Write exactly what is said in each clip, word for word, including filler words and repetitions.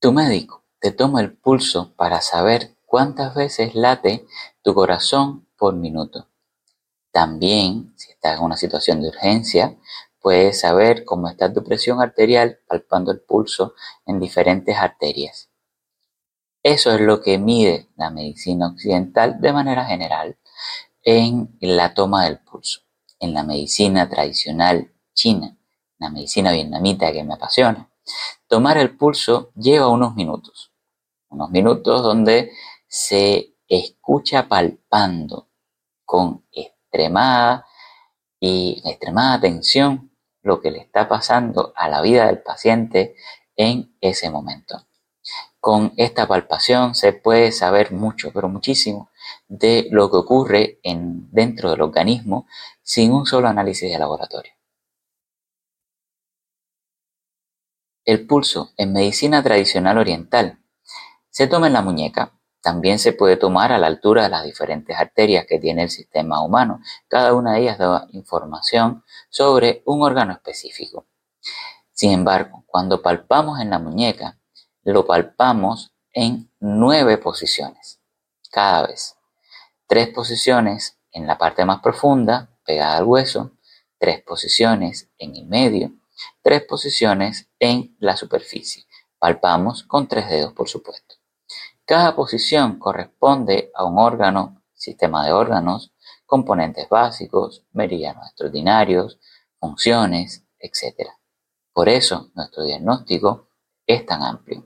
Tu médico te toma el pulso para saber cuántas veces late tu corazón por minuto. También, si estás en una situación de urgencia, puedes saber cómo está tu presión arterial palpando el pulso en diferentes arterias. Eso es lo que mide la medicina occidental de manera general en la toma del pulso. En la medicina tradicional china, la medicina vietnamita que me apasiona, tomar el pulso lleva unos minutos. Unos minutos donde se escucha palpando con extremada y extremada atención lo que le está pasando a la vida del paciente en ese momento. Con esta palpación se puede saber mucho, pero muchísimo, de lo que ocurre en, dentro del organismo sin un solo análisis de laboratorio. El pulso en medicina tradicional oriental se toma en la muñeca. También se puede tomar a la altura de las diferentes arterias que tiene el sistema humano. Cada una de ellas da información sobre un órgano específico. Sin embargo, cuando palpamos en la muñeca, lo palpamos en nueve posiciones cada vez. Tres posiciones en la parte más profunda, pegada al hueso, tres posiciones en el medio, tres posiciones en la superficie. Palpamos con tres dedos, por supuesto. Cada posición corresponde a un órgano, sistema de órganos, componentes básicos, meridianos extraordinarios, funciones, etcétera. Por eso nuestro diagnóstico es tan amplio.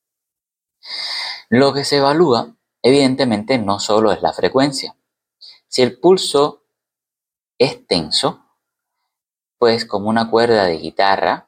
Lo que se evalúa, evidentemente, no solo es la frecuencia. Si el pulso es tenso, pues como una cuerda de guitarra,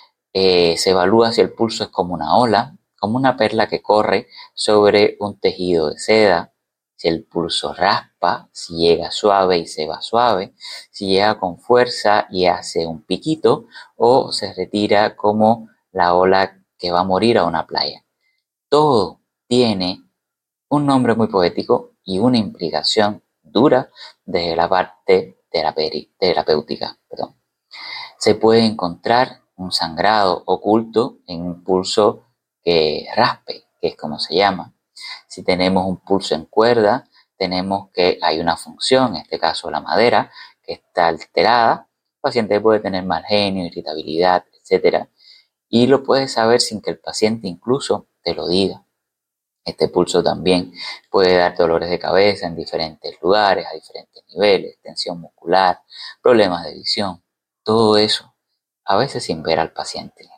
eh, se evalúa si el pulso es como una ola, como una perla que corre sobre un tejido de seda, si el pulso raspa, si llega suave y se va suave, si llega con fuerza y hace un piquito, o se retira como la ola que va a morir a una playa. Todo tiene un nombre muy poético y una implicación dura desde la parte terapéutica. Perdón. Se puede encontrar un sangrado oculto en un pulso que raspe, que es como se llama. Si tenemos un pulso en cuerda, tenemos que hay una función, en este caso la madera, que está alterada. El paciente puede tener mal genio, irritabilidad, etcétera. Y lo puedes saber sin que el paciente incluso te lo diga. Este pulso también puede dar dolores de cabeza en diferentes lugares, a diferentes niveles, tensión muscular, problemas de visión, todo eso, a veces sin ver al paciente.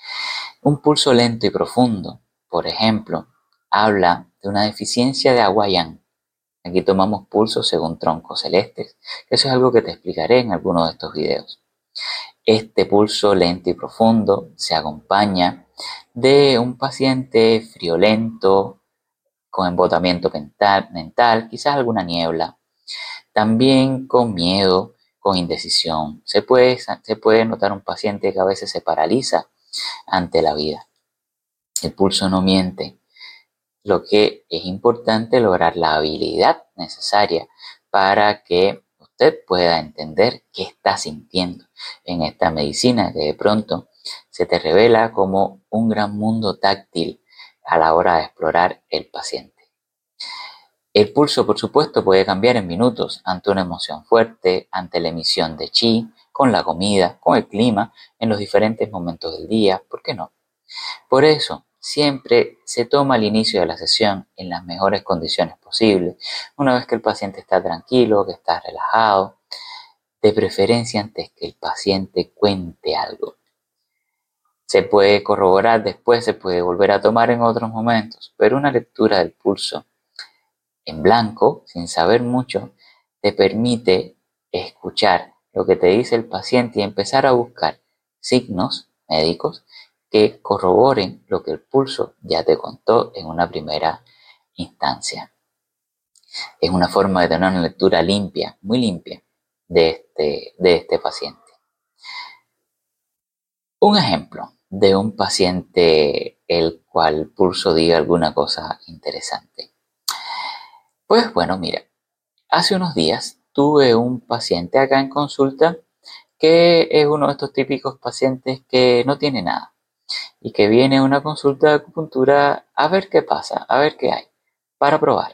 Un pulso lento y profundo, por ejemplo, habla de una deficiencia de agua yang. Aquí tomamos pulsos según troncos celestes. Eso es algo que te explicaré en alguno de estos videos. Este pulso lento y profundo se acompaña de un paciente friolento, con embotamiento mental, mental, quizás alguna niebla, también con miedo, con indecisión. Se puede, se puede notar un paciente que a veces se paraliza ante la vida. El pulso no miente, lo que es importante lograr la habilidad necesaria para que usted pueda entender qué está sintiendo en esta medicina que de pronto se te revela como un gran mundo táctil a la hora de explorar el paciente. El pulso, por supuesto, puede cambiar en minutos ante una emoción fuerte, ante la emisión de chi, con la comida, con el clima, en los diferentes momentos del día, ¿por qué no? Por eso, siempre se toma el inicio de la sesión en las mejores condiciones posibles, una vez que el paciente está tranquilo, que está relajado, de preferencia antes que el paciente cuente algo. Se puede corroborar después, se puede volver a tomar en otros momentos, pero una lectura del pulso en blanco, sin saber mucho, te permite escuchar lo que te dice el paciente y empezar a buscar signos médicos que corroboren lo que el pulso ya te contó en una primera instancia. Es una forma de tener una lectura limpia, muy limpia, de este, de este paciente. Un ejemplo de un paciente el cual el pulso diga alguna cosa interesante. Pues bueno, mira, hace unos días tuve un paciente acá en consulta que es uno de estos típicos pacientes que no tiene nada, y que viene a una consulta de acupuntura a ver qué pasa, a ver qué hay, para probar.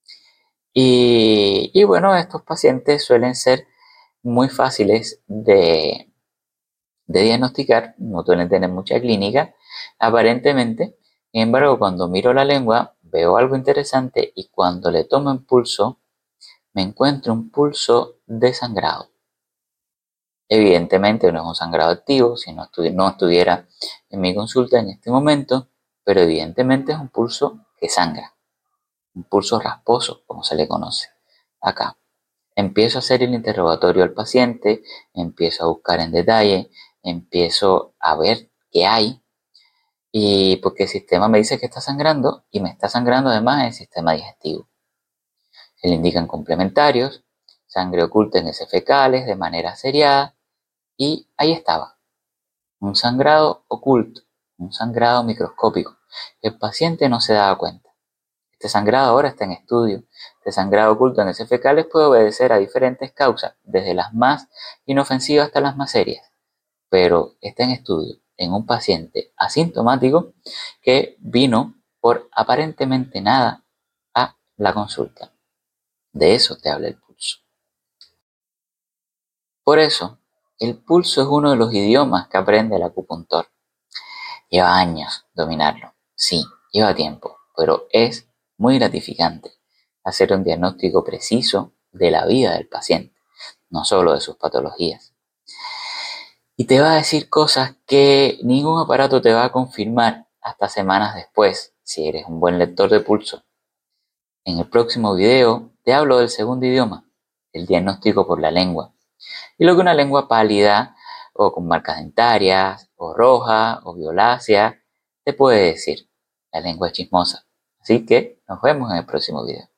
Y, y bueno, estos pacientes suelen ser muy fáciles de, de diagnosticar, no suelen tener mucha clínica, aparentemente. Sin embargo, cuando miro la lengua, veo algo interesante y cuando le tomo el pulso, me encuentro un pulso desangrado. Evidentemente no es un sangrado activo, si no, estu no estuviera en mi consulta en este momento, pero evidentemente es un pulso que sangra, un pulso rasposo, como se le conoce acá. Empiezo a hacer el interrogatorio al paciente, empiezo a buscar en detalle, empiezo a ver qué hay, y porque el sistema me dice que está sangrando, y me está sangrando además el sistema digestivo. Se le indican complementarios, sangre oculta en heces fecales de manera seriada, y ahí estaba, un sangrado oculto, un sangrado microscópico. El paciente no se daba cuenta. Este sangrado ahora está en estudio. Este sangrado oculto en heces fecales puede obedecer a diferentes causas, desde las más inofensivas hasta las más serias, pero está en estudio en un paciente asintomático que vino por aparentemente nada a la consulta. De eso te habla el pulso. Por eso, el pulso es uno de los idiomas que aprende el acupuntor. Lleva años dominarlo, sí, lleva tiempo, pero es muy gratificante hacer un diagnóstico preciso de la vida del paciente, no solo de sus patologías. Y te va a decir cosas que ningún aparato te va a confirmar hasta semanas después, si eres un buen lector de pulso. En el próximo video te hablo del segundo idioma, el diagnóstico por la lengua, y lo que una lengua pálida o con marcas dentarias, o roja, o violácea, te puede decir. La lengua es chismosa. Así que nos vemos en el próximo video.